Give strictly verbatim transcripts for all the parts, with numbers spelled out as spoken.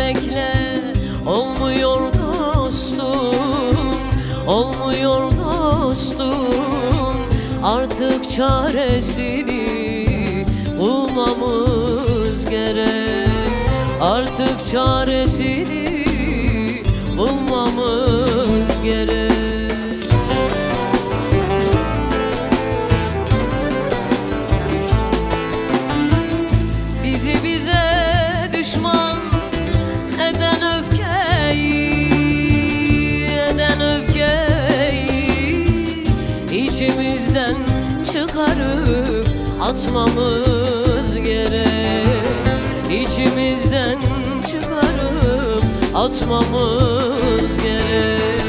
gülmekle olmuyor dostum, olmuyor dostum. Artık çaresini bulmamız gerek. Artık çaresini bulmamız gerek. Bizi bize düşman eden öfkeyi, eden öfkeyi içimizden çıkarıp atmamız gerek. İçimizden çıkarıp atmamız gerek.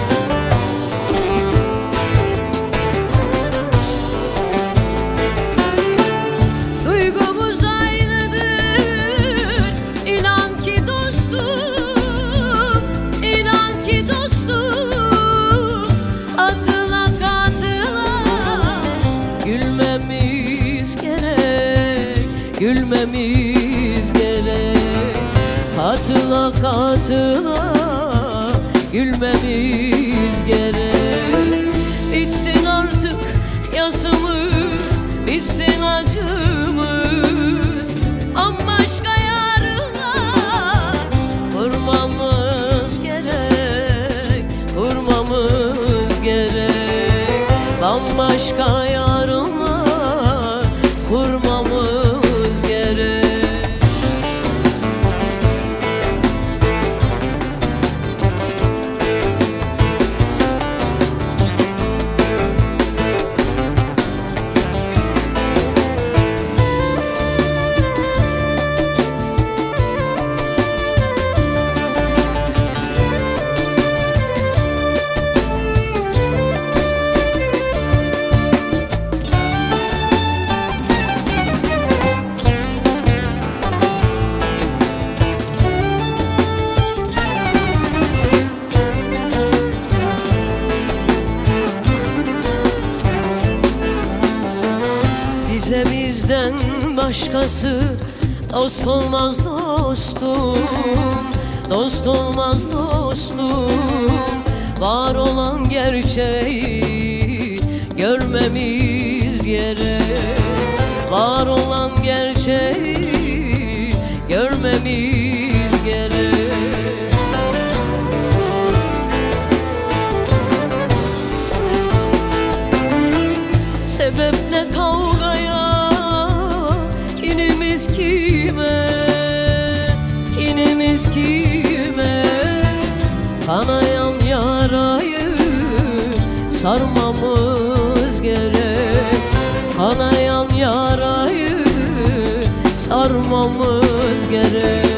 Duygumuz aynıdır, inan ki dostum, inan ki dostum. Katıla katıla gülmemiz gerek, gülmemiz gerek. Katıla katıla gülmemiz gerek. Bitsin artık yasımız, bitsin acımız. Bambaşka yarınlar kurmamız gerek, kurmamız gerek. Bambaşka yarınlar kurmamız gerek. Bize bizden başkası dost olmaz dostum, dost olmaz dostum. Var olan gerçeği görmemiz gerek. Var olan gerçeği görmemiz gerek. Sebep ne kavgaya, kinimiz kime, kinimiz kime? Kanayan yarayı sarmamız gerek. Kanayan yarayı sarmamız gerek.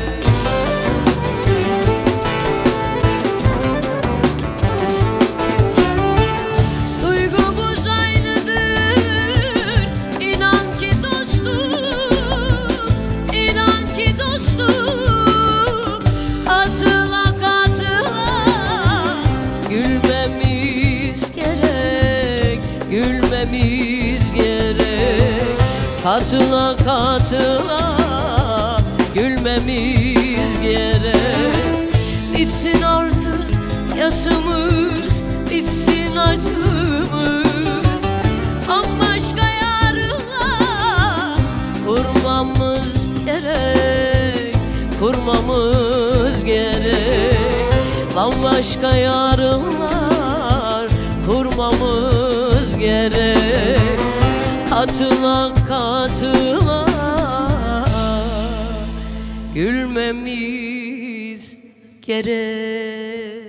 Gülmemiz gerek. Katıla katıla gülmemiz gerek. Bitsin artık yasımız, bitsin acımız. Bambaşka yarınlar kurmamız gerek, kurmamız gerek. Bambaşka yarınlar kurmamız gerek. Katıla katıla gülmemiz gerek.